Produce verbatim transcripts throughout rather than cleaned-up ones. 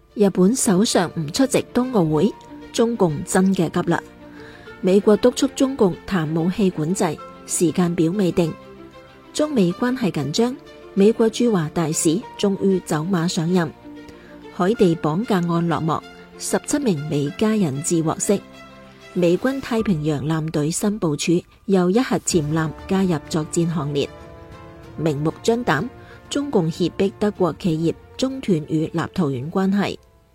日本首相唔出席冬奧會，中共真嘅急啦。美國督促中共談武器管制，時間表未定。中美關係緊張，美國駐華大使終於走馬上任。海地綁架案落幕，十七名美加人質獲釋。美軍太平洋艦隊新部署，又一核潛艦加入作戰行列。明目張膽，中共脅迫德國企業中斷與立陶宛關係。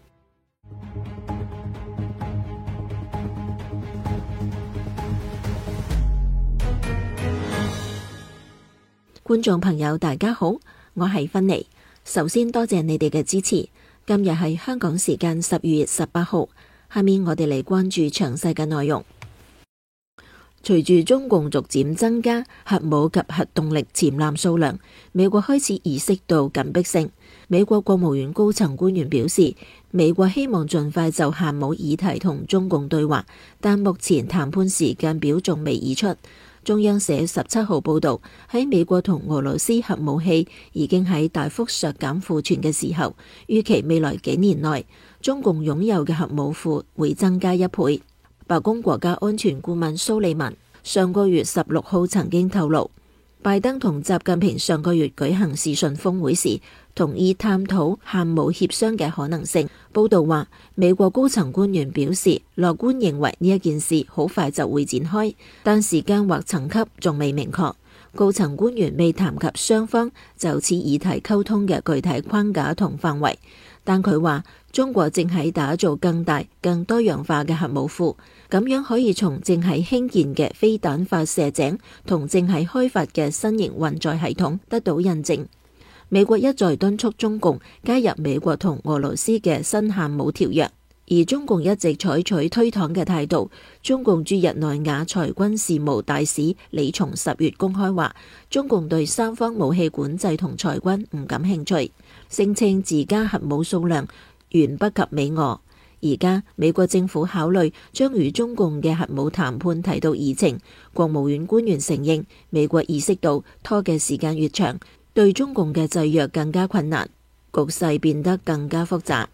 觀眾朋友大家好，我係芬妮。首先多謝你哋嘅支持。今日係香港時間十二月十八號，下面我哋嚟關注詳細嘅內容。隨住中共逐漸增加核武及核動力潛艦數量，美國開始意識到緊迫性。美國國務院高層官員表示，美國希望盡快就核武議題同中共對話，但目前談判時間表仲未擬出。中央社十七號報道，喺美國同俄羅斯核武器已經喺大幅削減庫存嘅時候，預期未來幾年內中共擁有嘅核武庫會增加一倍。白宮國家安全顧問蘇利文上個月十六號曾經透露，拜登同習近平上個月舉行視訊峰會時，同意探討核武協商嘅可能性。報道話，美國高層官員表示樂觀，認為呢一件事好快就會展開，但時間或層級仲未明確。高層官員未談及雙方就此議題溝通嘅具體框架同範圍，但佢話中國正喺打造更大、更多樣化嘅核武庫，咁樣可以從正喺興建嘅飛彈發射井同正喺開發嘅新型運載系統得到印證。美國一再敦促中共加入美國同俄羅斯嘅新核武條約，而中共一直採取推搪嘅態度。中共駐日內瓦裁軍事務大使李松十月公開話，中共對三方武器管制同裁軍唔感興趣，聲稱自家核武數量遠不及美俄。而家美國政府考慮將與中共嘅核武談判提到議程，國務院官員承認美國意識到拖嘅時間越長，對中共嘅制約更加困難，局勢變得更加複雜。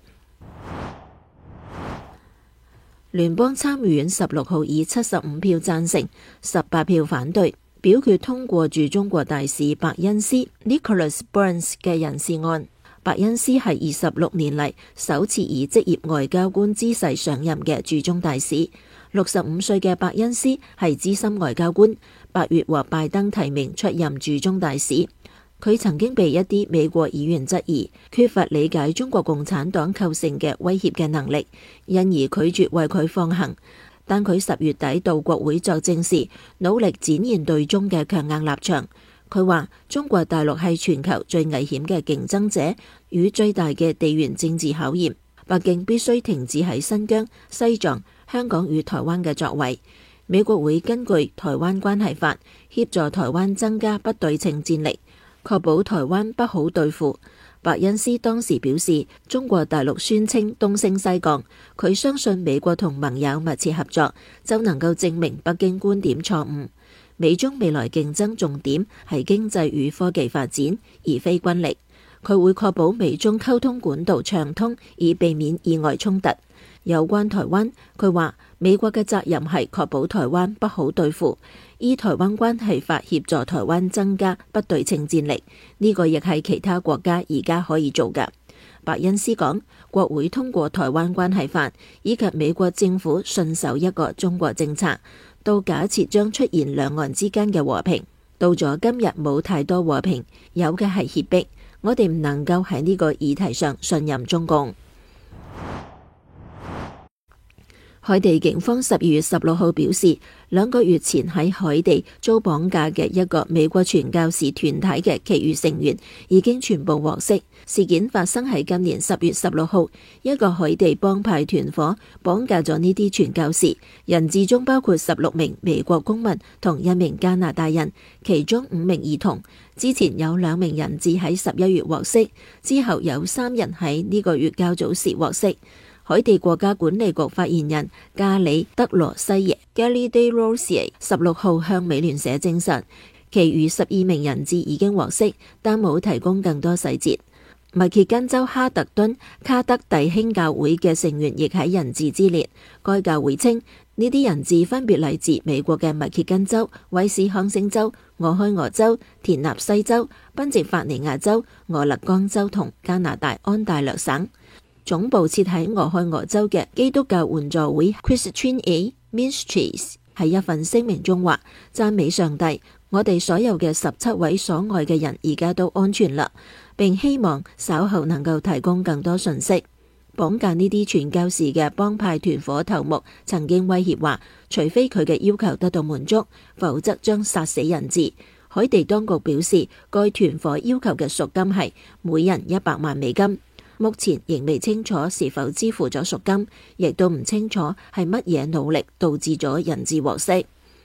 聯邦參議院十六號以七十五票贊成、十八票反對，表決通過駐中國大使白恩斯 Nicholas Burns 嘅人事案。白恩斯係二十六年嚟首次以職業外交官姿勢上任嘅駐中大使。六十五歲嘅白恩斯係資深外交官，八月獲拜登提名出任駐中大使。佢曾經被一啲美國議員質疑缺乏理解中國共產黨構成嘅威脅嘅能力，因而拒絕為佢放行。但佢十月底到國會作證時，努力展現對中嘅強硬立場。佢話中國大陸係全球最危險嘅競爭者與最大嘅地緣政治考驗，北京必須停止喺新疆、西藏、香港與台灣嘅作為。美國會根據《台灣關係法》協助台灣增加不對稱戰力，確保台灣不好對付。白恩斯當時表示，中國大陸宣稱東升西降，佢相信美國同盟友密切合作就能夠證明北京觀點錯誤。美中未來競爭重點係經濟與科技發展，而非軍力。佢會確保美中溝通管道暢通，以避免意外衝突。有關台灣，佢話美國嘅責任係確保台灣不好對付，依台灣關係法協助台灣增加不對稱戰力，呢個亦係其他國家而家可以做㗎。白恩斯講，國會通過台灣關係法，以及美國政府信守一個中國政策，到假設將出現兩岸之間嘅和平。到咗今日冇太多和平，有嘅係脅迫，我哋唔能夠喺呢個議題上信任中共。海地警方十二月十六號表示，兩個月前喺海地遭綁架嘅一個美國傳教士團體嘅其餘成員已經全部獲釋。事件發生喺今年十月十六號，一個海地幫派團伙綁架咗呢啲傳教士，人質中包括十六名美國公民同一名加拿大人，其中五名兒童。之前有兩名人質喺十一月獲釋，之後有三人喺呢個月較早時獲釋。海地國家管理局發言人加里德羅西耶 （Gali de Rosier） 十六號向美聯社證實，其餘十二名人質已經獲釋，但冇提供更多細節。 密歇根州哈特敦卡德弟兄教會嘅成員亦喺人質之列。該教會稱呢啲人質分別嚟自美國嘅密歇根州、威斯康星州、俄亥俄州、田納西州、賓夕法尼亞州、俄勒岡州同加拿大安大略省。總部設喺俄亥俄州嘅基督教援助會 Christian Aid Ministries 喺一份聲明中話：讚美上帝，我哋所有嘅十七位所愛嘅人而家都安全啦，並希望稍後能夠提供更多信息。綁架呢啲傳教士嘅幫派團伙頭目曾經威脅話，除非佢嘅要求得到滿足，否則將殺死人質。海地當局表示，該團伙要求嘅贖金係每人一百萬美金。目前仍未清楚是否支付咗贖金，亦都唔清楚係乜嘢努力導致咗人質獲釋。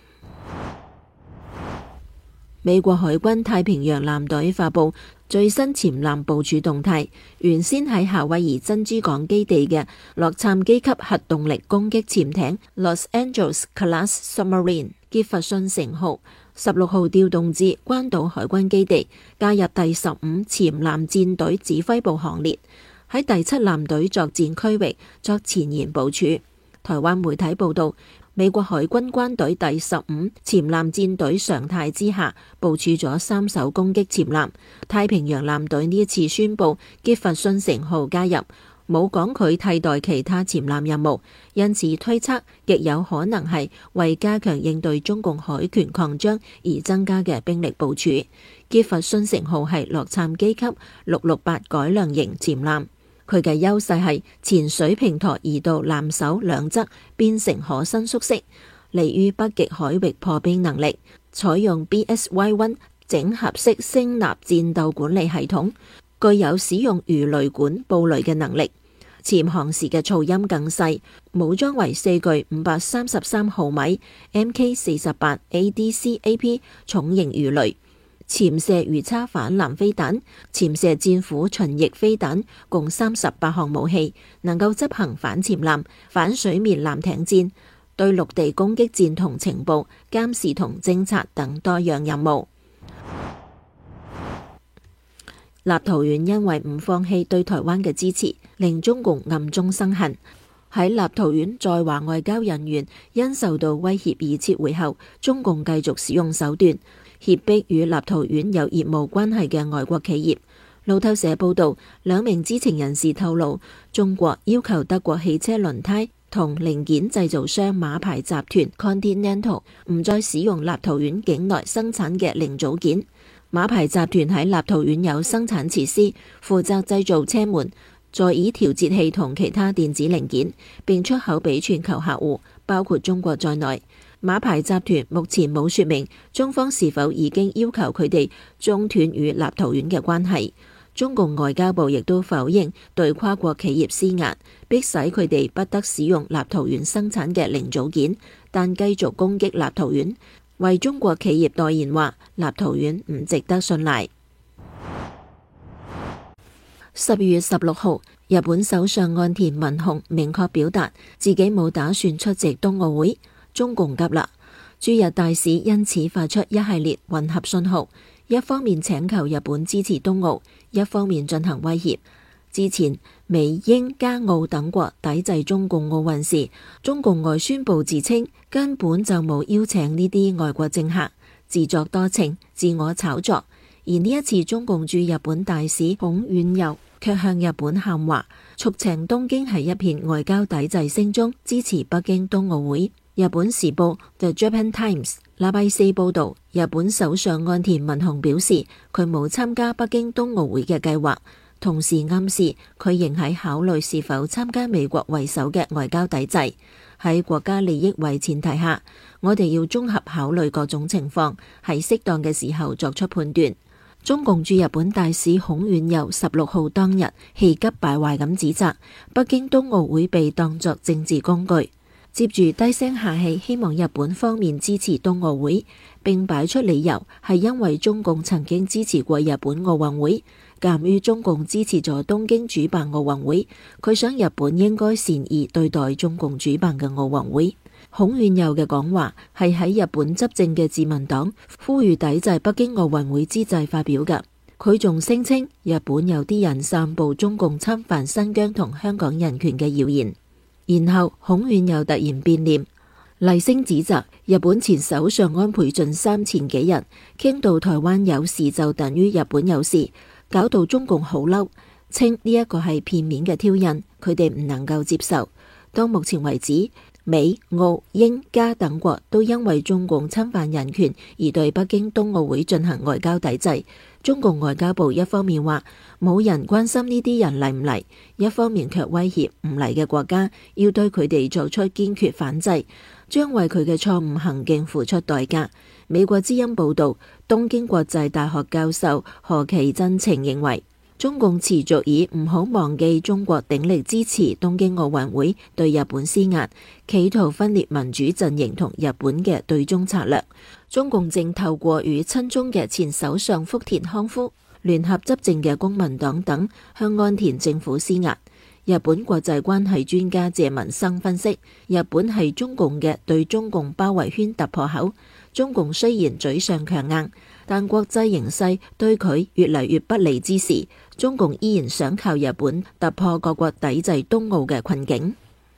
美國海軍太平洋艦隊發布最新潛艦部署動態，原先喺夏威夷珍珠港基地嘅洛杉磯級核動力攻擊潛艇 Los Angeles Class Submarine 傑弗遜城號十六號調動至關島海軍基地，加入第十五潛艦戰隊指揮部行列，喺第七艦隊作戰區域作前沿部署。台灣媒體報道，美國海軍關隊第十五潛艦戰隊常態之下部署咗三艘攻擊潛艦。太平洋艦隊呢一次宣布傑弗遜城號加入，冇講佢替代其他潛艦任務，因此推測極有可能係為加強應對中共海權擴張而增加嘅兵力部署。傑弗遜城號係洛杉磯級六六八改良型潛艦。佢嘅優勢係前水平舵移到艦首兩側變成可伸縮式，利於北極海域破冰能力。採用 B S Y 一 整合式聲納戰鬥管理系統，具有使用魚雷管布雷嘅能力。潛航時嘅噪音更細，武裝為四具五百三十三毫米 M K 四十八 A D C A P 重型魚雷。潛射魚叉反艦飛彈、潛射戰斧巡弋飛彈共三十八項武器，能夠執行反潛艦、反水面艦艇戰、對陸地攻擊戰同情報、監視同偵察等多樣任務。立陶宛因為唔放棄對台灣嘅支持，令中共暗中生恨。喺立陶宛在華外交人員因受到威脅而撤回後，中共繼續使用手段脅迫與立陶宛有業務關係嘅外國企業。路透社報道，兩名知情人士透露，中國要求德國汽車輪胎同零件製造商馬牌集團 Continental 唔再使用立陶宛境內生產嘅零組件。馬牌集團喺立陶宛有生產設施，負責製造車門、座椅調節器同其他電子零件，並出口俾全球客戶，包括中國在內。馬牌集團目前冇說明中方是否已經要求佢哋中斷與立陶宛嘅關係。中共外交部亦都否認對跨國企業施壓，迫使佢哋不得使用立陶宛生產嘅零組件，但繼續攻擊立陶宛，為中國企業代言話立陶宛唔值得信賴。十二月十六號，日本首相岸田文雄明確表達自己冇打算出席冬奧會。中共急啦，駐日大使因此發出一系列混合信號，一方面請求日本支持冬奧，一方面進行威脅。之前美英加澳等國抵制中共奧運時，中共外宣部自稱根本就冇邀請呢啲外國政客，自作多情，自我炒作。而呢一次中共駐日本大使孔鉉佑卻向日本喊話，促請東京喺一片外交抵制聲中支持北京冬奧會。日本時報 The Japan Times 禮拜四報道，日本首相岸田文雄表示佢冇參加北京冬奧會嘅計劃，同時暗示佢仍喺考慮是否參加美國為首嘅外交抵制。喺國家利益為前提下，我哋要綜合考慮各種情況，喺適當嘅時候作出判斷。中共駐日本大使孔鉉佑十六號當日氣急敗壞咁指責北京冬奧會被當作政治工具。接住低聲下氣，希望日本方面支持冬奧會，並擺出理由係因為中共曾經支持過日本奧運會，鑑於中共支持咗東京主辦奧運會，佢想日本應該善意對待中共主辦嘅奧運會。孔鉉佑嘅講話係喺日本執政嘅自民黨呼籲抵制北京奧運會之際發表嘅。 佢仲聲稱日本有啲人散布中共侵犯新疆同香港人權嘅謠言。然後孔鉉又突然變臉，厲聲指責日本前首相安倍晉三前幾日傾到台灣有事就等於日本有事，搞到中共好嬲，稱呢一個係片面嘅挑釁，佢哋唔能夠接受。到目前為止，美、澳、英、加等國都因為中共侵犯人權而對北京冬奧會進行外交抵制。中共外交部一方面話冇人關心呢啲人嚟唔嚟，一方面卻威脅唔嚟嘅國家要對佢哋做出堅決反制，將為佢嘅錯誤行徑付出代價。美國之音報道，東京國際大學教授何其真情認為，中共持續以唔好忘記中國鼎力支持東京奧運會對日本施壓，企圖分裂民主陣營同日本嘅對中策略。中共正透過與親中嘅前首相福田康夫聯合執政嘅公民黨等向岸田政府施壓。日本國際關係專家謝文生分析，日本係中共嘅對中共包圍圈突破口。中共雖然嘴上強硬，但國際形勢對佢越嚟越不利之時，中共依然想靠日本突破各國抵制冬奧嘅困境。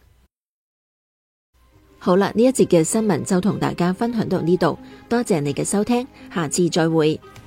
好啦，呢一節嘅新聞就同大家分享到呢度，多謝你嘅收聽，下次再會。